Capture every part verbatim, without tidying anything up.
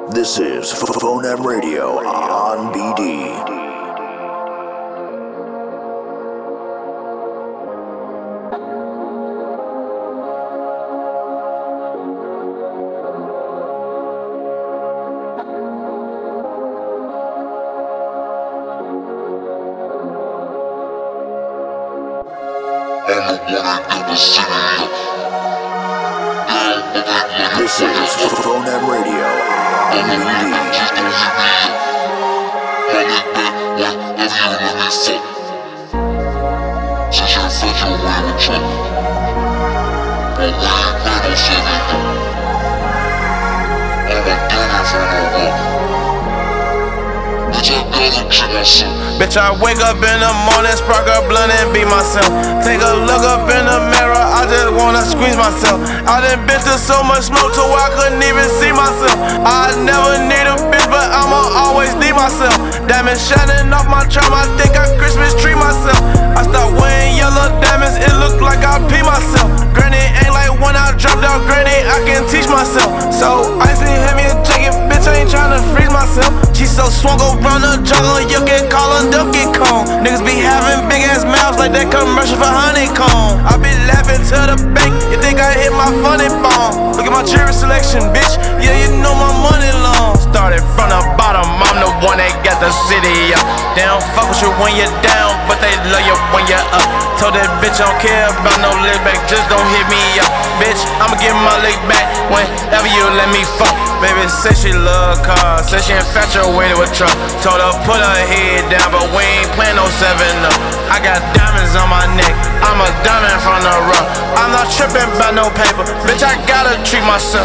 This is Phoneme Radio on B D. This is Phoneme Radio on B D. Bitch, I wake up in the morning, spark a blunt and beat myself. Take a look up in the mirror, I just wanna squeeze myself. I done been to so much smoke to where I couldn't even see myself. I never need a bitch, but I'ma always need myself. Diamonds shining off my charm, I think I Christmas tree myself. I start wearing yellow diamonds, it look like I pee myself. Granny ain't like when I dropped out, granny, I can teach myself. So icy, hit me a jacket, bitch, I ain't tryna freeze myself. She so swung around the jungle, you can call her Donkey Kong. Niggas be having big ass mouths like that commercial for honeycomb. I be laughing to the bank, you think I hit my funny bone. Look at my jewelry selection, bitch, yeah, you know my money long. Started from the bottom, I'm the one that got the city up. They don't fuck with you when you're down, but they love you when you're up. Told that bitch I don't care about no lick back, just don't hit me up. Bitch, I'ma get my lick back whenever you let me fuck. Baby say she love cars, say she infatuated with truck. Told her put her head down, but we ain't playin' no seven up. I got diamonds on my neck, I'm a diamond from the rough. I'm not trippin' about no paper, bitch, I gotta treat myself.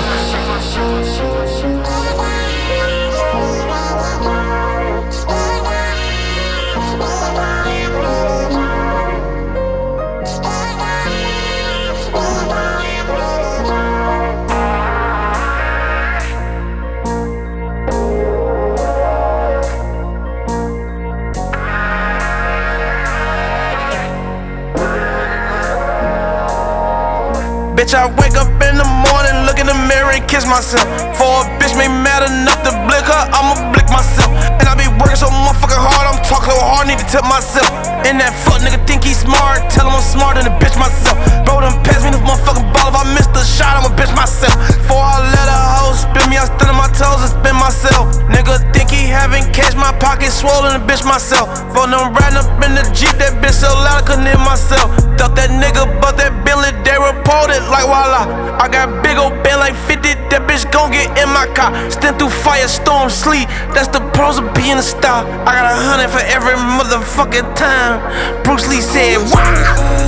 Bitch, I wake up in the morning, look in the mirror and kiss myself. For a bitch me mad enough to blick her, I'ma blick myself. And I be working so motherfucking hard, I'm talking so hard, need to tip myself. And that fuck nigga think he smart, tell him I'm smarter than a bitch myself. Bro, done pass me this motherfucking ball, if I miss the shot, I'ma bitch myself. Before I let a hoe spin me, I stand on my toes and spin myself. Nigga think he having cash, my pocket swollen and bitch myself. For them riding up in the Jeep, that bitch so loud I couldn't hear myself. Thought that nigga but that Bentley, they reported like voila. I got big old band like fifty, that bitch gon' get in my car. Stand through fire, storm, sleet, that's the pros of being a star. I got a hundred for every motherfucking time. Bruce Lee said, wow.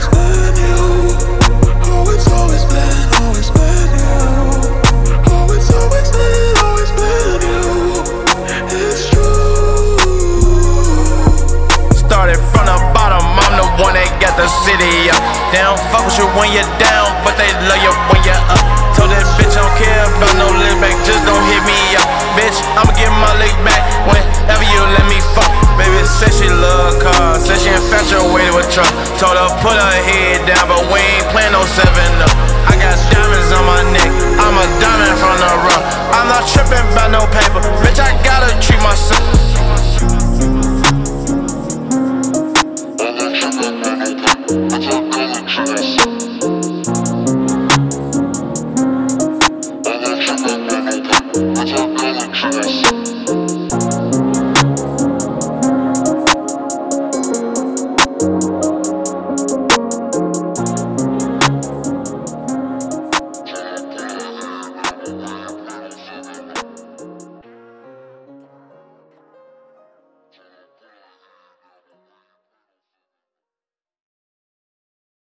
Started from the bottom, I'm the one that got the city up. They don't fuck with you when you're down, but they love you when you're up. Told that bitch I don't care about no lick back, just don't hit me up. Bitch, I'ma get my lick back whenever you let me fuck. Baby say she love cars, say she infatuated with truck. Told her put her head down, but we ain't playin' no